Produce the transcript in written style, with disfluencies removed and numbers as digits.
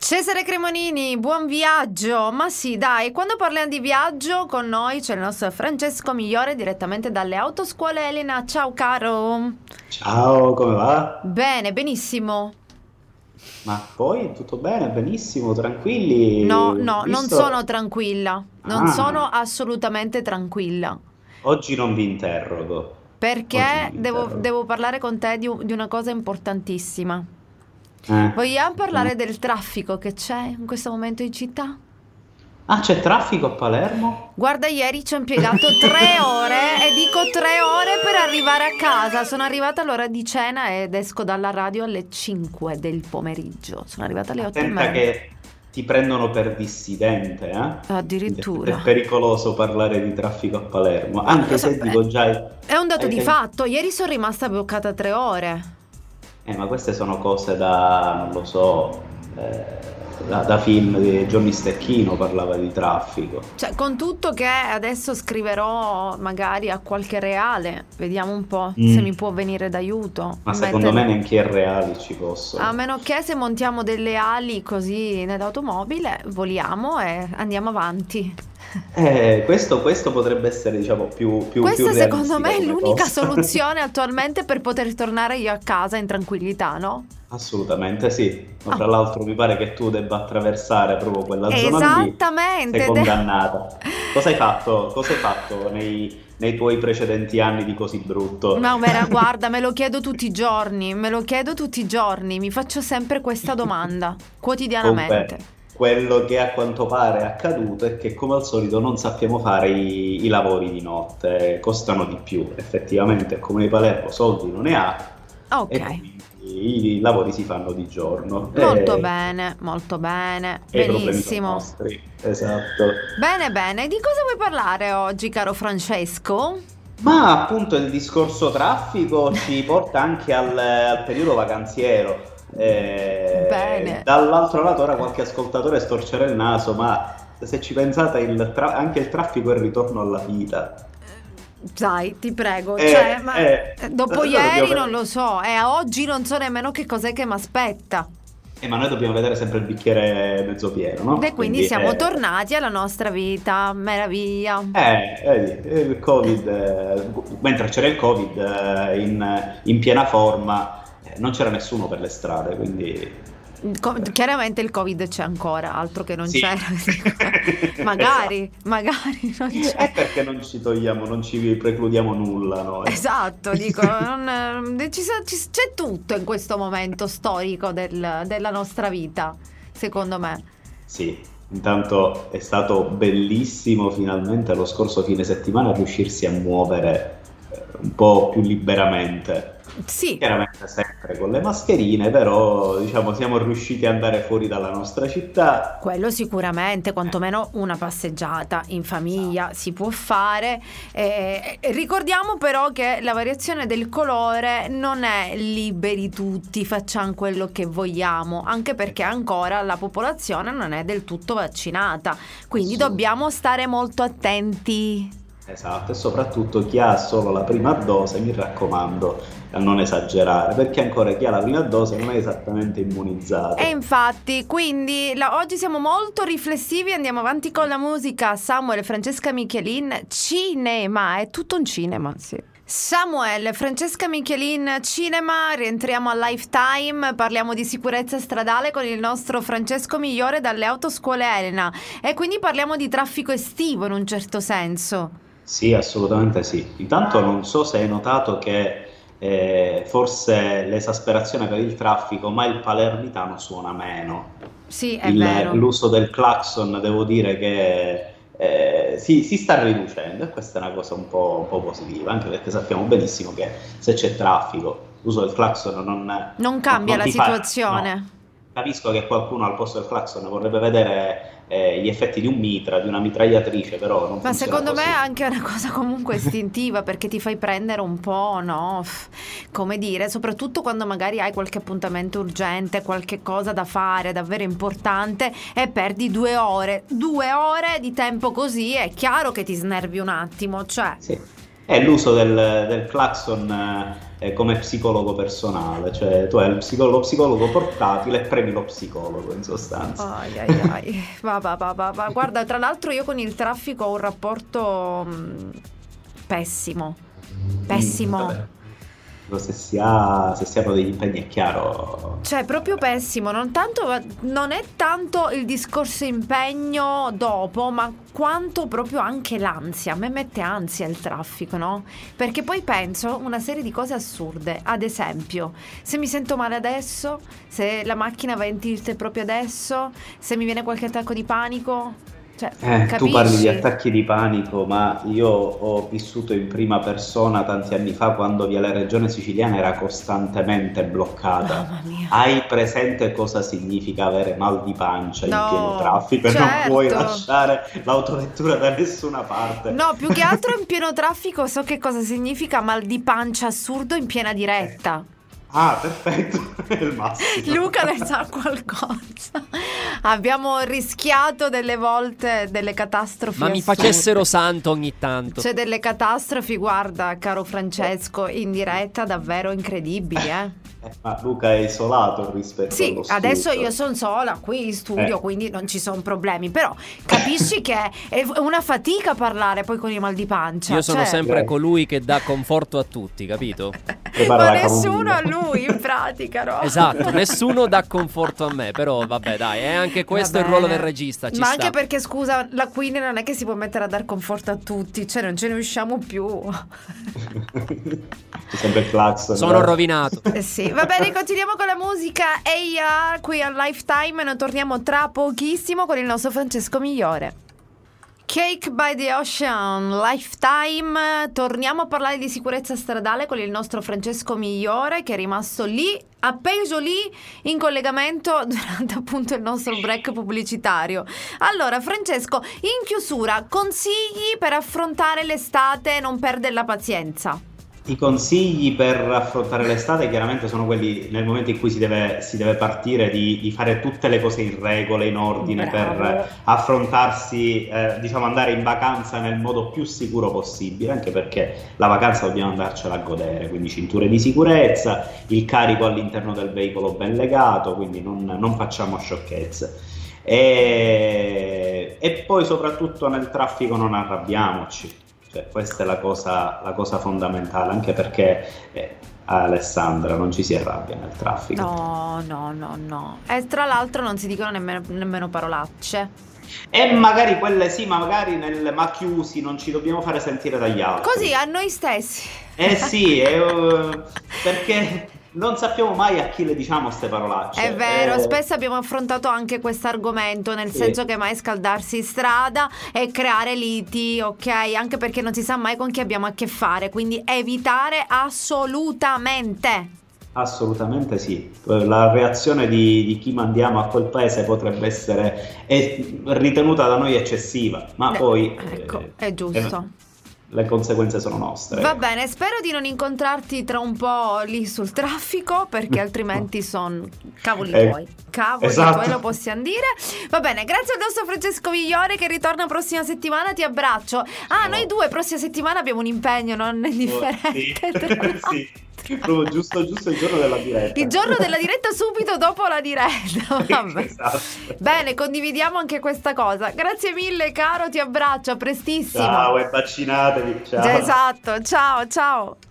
Cesare Cremonini, buon viaggio. Ma sì, dai, quando parliamo di viaggio con noi c'è il nostro Francesco Migliore direttamente dalle autoscuole Elena. Ciao caro. Ciao, come va? Bene, benissimo. Ma poi tutto bene, benissimo, No, tranquilli. Ho no, non sono visto. tranquilla. Non sono Ah, assolutamente tranquilla. oggi non vi interrogo. Oggi non Perché vi interrogo. devo parlare con te di una cosa importantissima. Eh, Vogliamo vediamo. parlare del traffico che c'è in questo momento in città? Ah, c'è traffico a Palermo? Guarda, ieri ci ho impiegato 3 ore e dico 3 ore per arrivare a casa. Sono arrivata all'ora di cena ed esco dalla radio alle 5 del pomeriggio. Sono arrivata alle 8 e Attenta mezza. che ti prendono per dissidente, eh? Quindi è Addirittura. pericoloso parlare di traffico a Palermo, Ma lo anche so, se dico già è un dato ai di tempi. fatto. Ieri sono rimasta bloccata 3 ore. Ma queste sono cose da, non lo so, da film di Johnny Stecchino parlava di traffico. Cioè, con tutto che adesso scriverò magari a qualche reale. Vediamo un po' se mi Mm. può venire d'aiuto. Ma secondo me neanche i reali ci A possono. meno che se montiamo delle ali così nell'automobile, voliamo e andiamo avanti. Questo potrebbe essere, diciamo, più Questa secondo realistica me è come l'unica cosa. soluzione attualmente per poter tornare io a casa in tranquillità, no? Assolutamente sì. Ma Ah, tra l'altro mi pare che tu debba attraversare proprio quella zona lì, sei esattamente. condannata. Cosa hai fatto? Cosa hai fatto nei tuoi precedenti anni di così brutto? No, guarda, me lo chiedo tutti i giorni, me lo chiedo tutti i giorni, mi faccio sempre questa domanda, Comunque, quotidianamente. quello che a quanto pare è accaduto è che come al solito non sappiamo fare i lavori di notte, costano di più. Effettivamente il Comune di Palermo soldi non ne ha Ok, e quindi i lavori si fanno di giorno molto bene, e i problemi sono benissimo. nostri. Esatto. Bene, bene, di cosa vuoi parlare oggi, caro Francesco? Ma appunto il discorso traffico ci porta anche al periodo vacanziero. Bene. Dall'altro lato ora qualche ascoltatore storcerà il naso, ma se ci pensate anche il traffico è il ritorno alla vita. Dai, ti prego, cioè, Eh, ma eh, dopo noi dobbiamo ieri non ve- lo so, e a oggi non so nemmeno che cos'è che mi aspetta. ma noi dobbiamo vedere sempre il bicchiere mezzo pieno, no? E quindi Quindi, siamo tornati alla nostra vita, meraviglia. vedi, il Covid, mentre c'era il Covid in piena forma, non c'era nessuno per le strade, quindi Chiaramente il Covid c'è ancora, altro che non sì. c'era. Esatto. Magari non c'è. E perché non ci togliamo, non ci precludiamo nulla noi? Esatto, dico, c'è tutto in questo momento storico della nostra vita, secondo me. Sì, intanto è stato bellissimo finalmente lo scorso fine settimana riuscirsi a muovere un po' più liberamente. Sì. Chiaramente sempre con le mascherine, però diciamo siamo riusciti ad andare fuori dalla nostra città. Quello sicuramente, quantomeno una passeggiata in famiglia Esatto. si può fare. Ricordiamo però che la variazione del colore non è liberi tutti, facciamo quello che vogliamo, anche perché ancora la popolazione non è del tutto vaccinata, quindi Assolutamente. dobbiamo stare molto attenti. Esatto, e soprattutto chi ha solo la prima dose, mi raccomando, a non esagerare, perché ancora chi ha la prima dose non è esattamente E immunizzato. infatti, quindi oggi siamo molto riflessivi, andiamo avanti con la musica. Samuel, Francesca Michelin, cinema, è tutto un cinema, sì. Samuel, Francesca Michelin, cinema, rientriamo a Lifetime, parliamo di sicurezza stradale con il nostro Francesco Migliore dalle autoscuole Elena e quindi parliamo di traffico estivo in un certo senso. Sì, assolutamente sì. Intanto non so se hai notato che forse l'esasperazione per il traffico, ma il palermitano suona meno. Sì, è vero. L'uso del clacson, devo dire che si sta riducendo e questa è una cosa un po' positiva, anche perché sappiamo benissimo che se c'è traffico, l'uso del clacson Non cambia non la ti fa... No, situazione. capisco che qualcuno al posto del clacson vorrebbe vedere gli effetti di un mitra, di una mitragliatrice, però non Ma funziona secondo me è così. anche una cosa comunque istintiva perché ti fai prendere un po', no? Come dire, soprattutto quando magari hai qualche appuntamento urgente, qualche cosa da fare davvero importante e perdi 2 ore. 2 ore di tempo così è chiaro che ti snervi un attimo, cioè. Sì. È l'uso del clacson come psicologo personale, cioè tu hai lo psicologo portatile e premi lo psicologo in sostanza. Ai. Va. Guarda, tra l'altro io con il traffico ho un rapporto pessimo. Vabbè. Se si hanno degli impegni è chiaro. Cioè proprio pessimo, non è tanto il discorso impegno dopo, ma quanto proprio anche l'ansia. A me mette ansia il traffico, no? Perché poi penso una serie di cose assurde. Ad esempio, se mi sento male adesso, se la macchina va in tilt proprio adesso, se mi viene qualche attacco di panico. Cioè, tu parli di attacchi di panico, ma io ho vissuto in prima persona tanti anni fa quando Viale Regione Siciliana era costantemente bloccata. Mamma mia. Hai presente cosa significa avere mal di pancia in No, pieno traffico e certo. non puoi lasciare l'autovettura da nessuna parte? No, più che altro in pieno traffico so che cosa significa mal di pancia assurdo in piena diretta. Ah, perfetto, è il massimo. Luca ne sa qualcosa. Abbiamo rischiato delle volte delle catastrofi. Ma mi assurde. facessero santo ogni tanto. C'è delle catastrofi, guarda, caro Francesco, in diretta davvero incredibili, Ma Luca è isolato rispetto Sì, allo studio. adesso io sono sola qui in studio, quindi non ci sono problemi. Però capisci che è una fatica parlare poi con i mal di pancia. Io sono cioè, sempre colui che dà conforto a tutti, capito? ma nessuno a lui in pratica, no? Esatto, nessuno dà conforto a me. Però vabbè, dai, è anche questo Va il ruolo bene. del regista. Ci Ma sta. anche perché, scusa, la Queen non è che si può mettere a dar conforto a tutti, cioè non ce ne usciamo più. C'è sempre il clacson. Sono rovinato. Sì, va bene, continuiamo con la musica AR qui a Lifetime e noi torniamo tra pochissimo con il nostro Francesco Migliore. Cake by the Ocean, Lifetime. Torniamo a parlare di sicurezza stradale con il nostro Francesco Migliore, che è rimasto lì, appeso lì in collegamento durante appunto il nostro break pubblicitario. Allora Francesco, in chiusura, consigli per affrontare l'estate e non perdere la pazienza? I consigli per affrontare l'estate chiaramente sono quelli nel momento in cui si deve partire di fare tutte le cose in regola, in ordine. Bravo. Per affrontarsi, diciamo andare in vacanza nel modo più sicuro possibile, anche perché la vacanza dobbiamo andarcela a godere, quindi cinture di sicurezza, il carico all'interno del veicolo ben legato, quindi non facciamo sciocchezze. E poi soprattutto nel traffico non arrabbiamoci. Cioè, questa è la cosa fondamentale, anche perché Alessandra non ci si arrabbia nel traffico. No. E tra l'altro non si dicono nemmeno parolacce. E magari quelle sì, ma magari ma chiusi, non ci dobbiamo fare sentire dagli altri. Così a noi stessi. Sì, perché non sappiamo mai a chi le diciamo ste parolacce. È vero, spesso abbiamo affrontato anche questo argomento, nel senso che mai scaldarsi in strada e creare liti, ok? Anche perché non si sa mai con chi abbiamo a che fare, quindi evitare assolutamente. Assolutamente sì. La reazione di chi mandiamo a quel paese potrebbe essere ritenuta da noi eccessiva, ma poi ecco, è giusto. Le conseguenze sono nostre. Va bene, spero di non incontrarti tra un po' lì sul traffico, perché altrimenti sono cavoli tuoi. Cavoli tuoi, lo possiamo dire. Va bene, grazie al nostro Francesco Migliore che ritorna prossima settimana, ti abbraccio. Noi due prossima settimana abbiamo un impegno non indifferente. Sì. Proprio giusto il giorno della diretta. Il giorno della diretta subito dopo la diretta. Vabbè. Esatto. Bene, condividiamo anche questa cosa. Grazie mille caro, ti abbraccio, a prestissimo. Ciao e vaccinatevi. Ciao. Esatto, ciao.